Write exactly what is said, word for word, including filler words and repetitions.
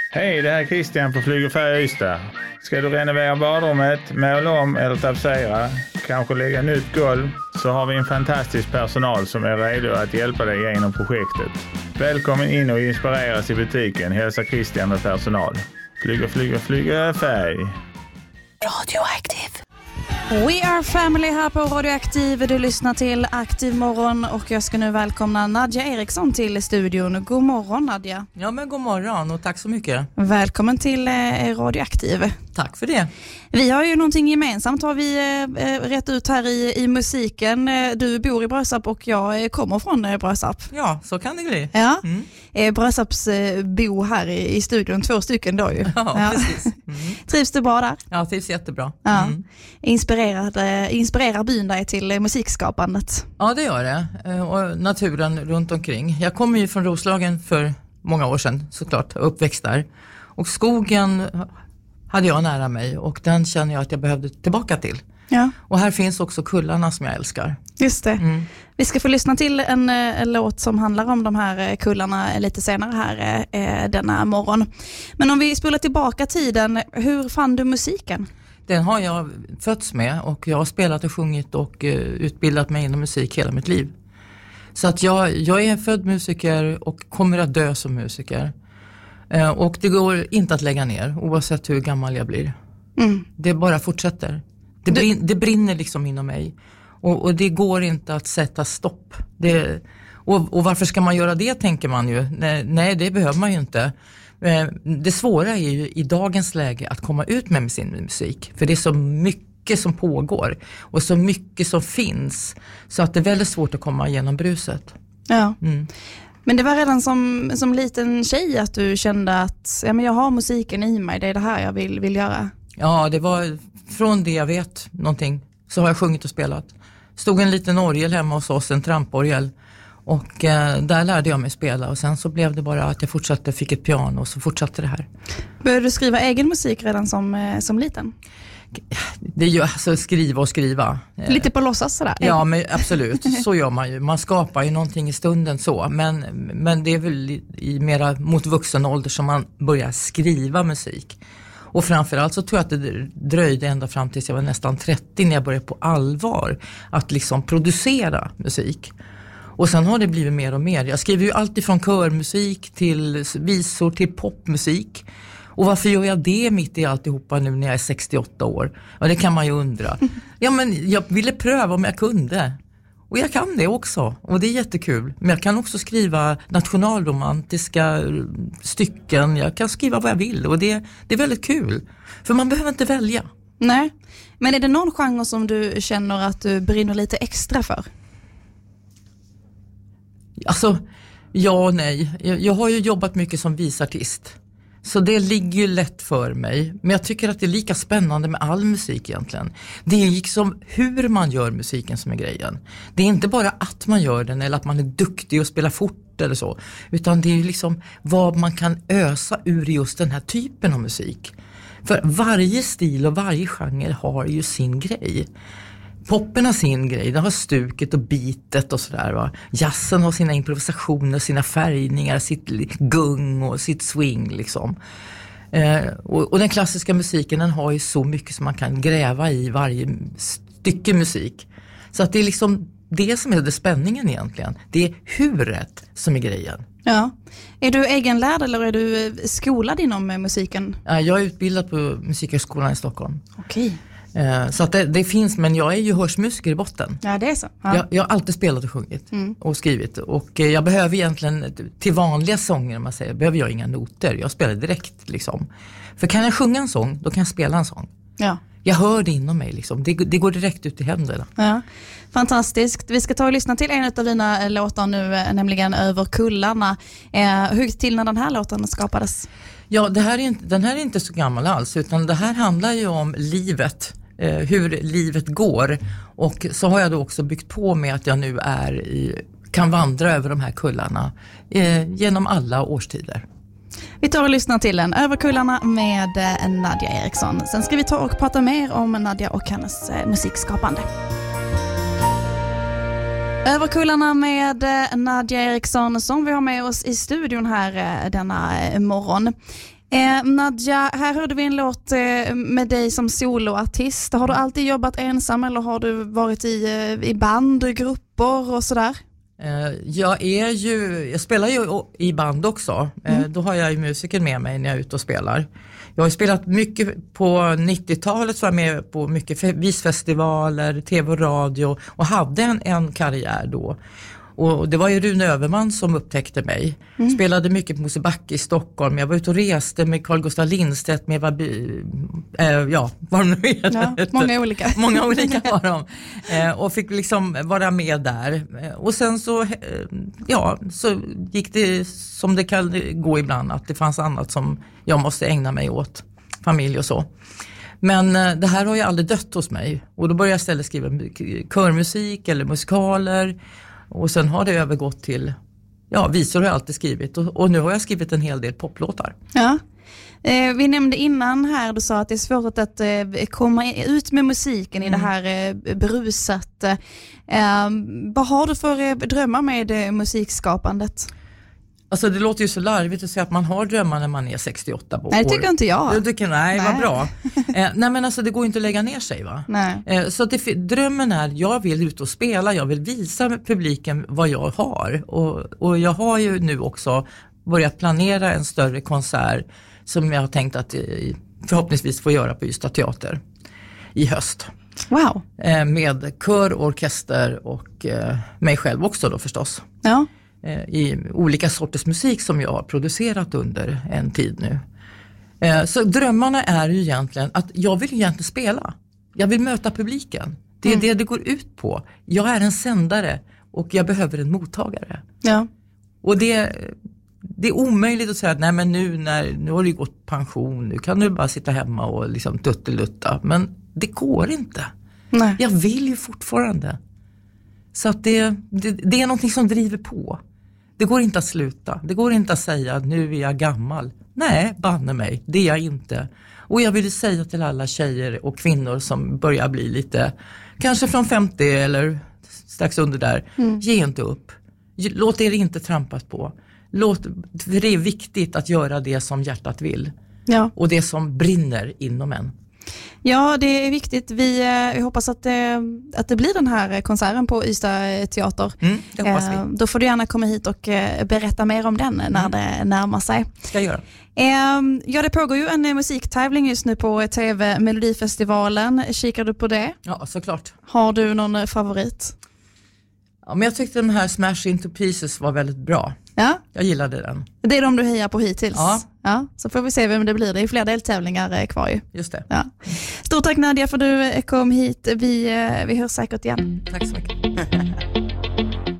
Hej, det här är Christian på Flyg och Färg Ystad. Ska du renovera badrummet, måla om eller tapetsera, kanske lägga nytt golv, så har vi en fantastisk personal som är redo att hjälpa dig genom projektet. Välkommen in och inspireras i butiken, hälsa Christian med personal. Flyg och flyg och flyg och färg. Radioaktiv. We are family här på Radioaktiv. Du lyssnar till Aktiv morgon och jag ska nu välkomna Nadja Eriksson till studion. God morgon Nadja. Ja men god morgon och tack så mycket. Välkommen till eh, Radioaktiv. Tack för det. Vi har ju någonting gemensamt har vi eh, rätt ut här i, i musiken. Du bor i Brösarp och jag kommer från eh, Brösarp. Ja, så kan det bli. Ja, mm. eh, Brösarps eh, bo här i, i studion, två stycken då ju. Ja, ja. Precis. Mm. Trivs du bra där? Ja, trivs jättebra. Ja. Mm. Inspirerad, eh, inspirerar byn dig till eh, musikskapandet? Ja, det gör det. Eh, och naturen runt omkring. Jag kommer ju från Roslagen för många år sedan såklart, uppväxt där. Och skogen hade jag nära mig och den känner jag att jag behövde tillbaka till. Ja. Och här finns också kullarna som jag älskar. Just det. Mm. Vi ska få lyssna till en, en låt som handlar om de här kullarna lite senare här eh, denna morgon. Men om vi spolar tillbaka tiden, hur fann du musiken? Den har jag fötts med och jag har spelat och sjungit och uh, utbildat mig inom musik hela mitt liv. Så att jag, jag är en född musiker och kommer att dö som musiker. Uh, och det går inte att lägga ner oavsett hur gammal jag blir. Mm. Det bara fortsätter. Det, brin, det brinner liksom inom mig. Och, och det går inte att sätta stopp. Det, och, och varför ska man göra det tänker man ju. Nej, nej det behöver man ju inte. Det svåra är ju i dagens läge att komma ut med sin musik. För det är så mycket som pågår. Och så mycket som finns. Så att det är väldigt svårt att komma igenom bruset. Ja. Mm. Men det var redan som, som liten tjej att du kände att ja, men jag har musiken i mig. Det är det här jag vill, vill göra. Ja, det var från det jag vet någonting. Så har jag sjungit och spelat. Stod en liten orgel hemma hos oss, en tramporgel. Och eh, där lärde jag mig spela. Och sen så blev det bara att jag fortsatte, fick ett piano och så fortsatte det här. Började du skriva egen musik redan som, eh, som liten? Det är ju alltså skriva och skriva. Lite på låtsas sådär? Ja, men absolut. Så gör man ju. Man skapar ju någonting i stunden så. Men, men det är väl i, i mera mot vuxen ålder som man börjar skriva musik. Och framförallt så tror jag att det dröjde ända fram tills jag var nästan trettio när jag började på allvar att liksom producera musik. Och sen har det blivit mer och mer. Jag skriver ju alltid från körmusik till visor till popmusik. Och varför gör jag det mitt i alltihopa nu när jag är sextioåtta år? Ja, det kan man ju undra. Ja, men jag ville pröva om jag kunde. Och jag kan det också. Och det är jättekul. Men jag kan också skriva nationalromantiska stycken. Jag kan skriva vad jag vill. Och det, det är väldigt kul. För man behöver inte välja. Nej. Men är det någon genre som du känner att du brinner lite extra för? Alltså, ja och nej. Jag, jag har ju jobbat mycket som visartist. Så det ligger ju lätt för mig. Men jag tycker att det är lika spännande med all musik egentligen. Det är liksom hur man gör musiken som är grejen. Det är inte bara att man gör den eller att man är duktig och spelar fort eller så. Utan det är ju liksom vad man kan ösa ur just den här typen av musik. För varje stil och varje genre har ju sin grej. Poppen har sin grej, den har stuket och bitet och sådär va. Jazzen har sina improvisationer, sina färgningar, sitt gung och sitt swing liksom. Eh, och, och den klassiska musiken den har ju så mycket som man kan gräva i varje stycke musik. Så att det är liksom det som är det spänningen egentligen. Det är huret som är grejen. Ja. Är du egenlärd eller är du skolad inom musiken? Ja, jag är utbildad på Musikhögskolan i Stockholm. Okej. Så att det, det finns, men jag är ju hörsmusiker i botten. Ja, det är så. Ja. Jag, jag har alltid spelat och sjungit mm. och skrivit. Och jag behöver egentligen, till vanliga sånger om man säger, behöver jag inga noter. Jag spelar direkt liksom. För kan jag sjunga en sång, då kan jag spela en sång. Ja. Jag hör det inom mig liksom. Det, det går direkt ut i händerna. Ja. Fantastiskt. Vi ska ta och lyssna till en av dina låtar nu, nämligen Över kullarna. Eh, hur till när den här låten skapades? Ja, det här är inte, den här är inte så gammal alls, utan det här handlar ju om livet. Eh, hur livet går. Och så har jag då också byggt på med att jag nu är i, kan vandra över de här kullarna eh, genom alla årstider. Vi tar och lyssnar till en Över kullarna med Nadja Eriksson. Sen ska vi ta och prata mer om Nadja och hennes eh, musikskapande. Över kullarna med Nadja Eriksson som vi har med oss i studion här denna morgon. Eh, Nadja, här hörde vi en låt eh, med dig som soloartist. Har du alltid jobbat ensam eller har du varit i, eh, i band, grupper och sådär? Eh, jag är ju, jag spelar ju i band också. Mm. Eh, då har jag ju musiker med mig när jag är ute och spelar. Jag har spelat mycket på nittiotalet, så var jag med på mycket visfestivaler, tv och radio och hade en, en karriär då. Och det var ju Rune Överman som upptäckte mig. Mm. Spelade mycket på Mosebacke i Stockholm. Jag var ute och reste med Carl Gustaf Lindstedt med vad äh, ja, vad de nu heter. Ja, många olika. Många olika var de. Eh, och fick liksom vara med där. Och sen så, eh, ja, så gick det som det kan gå ibland, att det fanns annat som jag måste ägna mig åt. Familj och så. Men eh, det här har ju aldrig dött hos mig. Och då började jag istället skriva körmusik eller musikaler. Och sen har det övergått till, ja, visor har jag alltid skrivit. Och, och nu har jag skrivit en hel del poplåtar. Ja, eh, vi nämnde innan här, du sa att det är svårt att eh, komma ut med musiken mm. i det här eh, bruset. Eh, vad har du för eh, drömmar med eh, musikskapandet? Alltså det låter ju så larvigt att säga att man har drömmar när man är sextioåtta år. Nej, det tycker inte jag. Du tycker, nej, nej. Vad bra. eh, nej men alltså det går inte att lägga ner sig, va? Nej. Eh, så att det, drömmen är, jag vill ut och spela, jag vill visa publiken vad jag har. Och, och jag har ju nu också börjat planera en större konsert som jag har tänkt att eh, förhoppningsvis få göra på Ystad teater i höst. Wow. Eh, med kör, orkester och eh, mig själv också då förstås. Ja. I olika sorters musik som jag har producerat under en tid nu. Så drömmarna är ju egentligen att jag vill egentligen spela. Jag vill möta publiken. Det är mm. det det går ut på. Jag är en sändare och jag behöver en mottagare. Ja. Och det, det är omöjligt att säga att nej men nu, när, nu har du gått pension, nu kan du bara sitta hemma och liksom tuttelutta. Men det går inte. Nej. Jag vill ju fortfarande. Så att det, det, det är någonting som driver på. Det går inte att sluta. Det går inte att säga att nu är jag gammal. Nej, banne mig. Det är jag inte. Och jag vill säga till alla tjejer och kvinnor som börjar bli lite, kanske från femtio eller strax under där. Mm. Ge inte upp. Låt er inte trampas på. Låt, för det är viktigt att göra det som hjärtat vill. Ja. Och det som brinner inom en. Ja, det är viktigt. Vi, vi hoppas att det, att det blir den här konserten på Ystad teater. Mm, det hoppas vi. Eh, då får du gärna komma hit och berätta mer om den när mm. det närmar sig. Ska jag göra. Eh, ja, det pågår ju en musiktävling just nu på T V Melodifestivalen. Kikar du på det? Ja, såklart. Har du någon favorit? Ja, men jag tyckte den här Smash Into Pieces var väldigt bra. Ja. Jag gillade den. Det är de du hejar på hittills? Ja. Ja. Så får vi se vem det blir. Det är fler deltävlingar kvar ju. Just det. Ja. Stort tack Nadja för att du kom hit. Vi, vi hörs säkert igen. Tack så mycket.